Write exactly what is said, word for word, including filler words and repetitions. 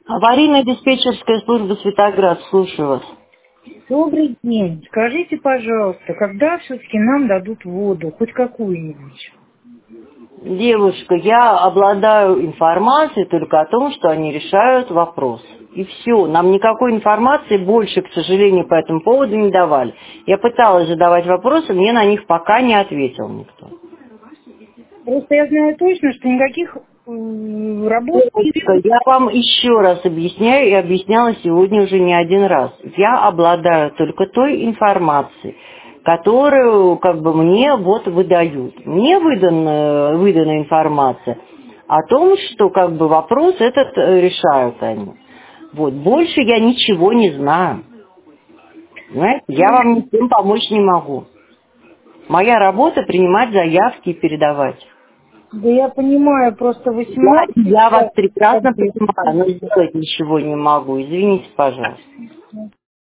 Аварийно-диспетчерская служба Светоград, слушаю вас. Добрый день. Скажите, пожалуйста, когда все-таки нам дадут воду, хоть какую-нибудь? Девушка, я обладаю информацией только о том, что они решают вопрос. И все. Нам никакой информации больше, к сожалению, по этому поводу не давали. Я пыталась задавать вопросы, мне на них пока не ответил никто. Просто я знаю точно, что никаких м, работ... Девушка, я вам еще раз объясняю и объясняла сегодня уже не один раз. Я обладаю только той информацией, которую как бы мне вот выдают. Мне выдана, выдана информация о том, что как бы вопрос этот э, решают они. Вот. Больше я ничего не знаю. Понимаете? Я вам ничем помочь не могу. Моя работа принимать заявки и передавать. Да я понимаю, просто Я, восемнадцать... я вас прекрасно понимаю, но сделать ничего не могу. Извините, пожалуйста.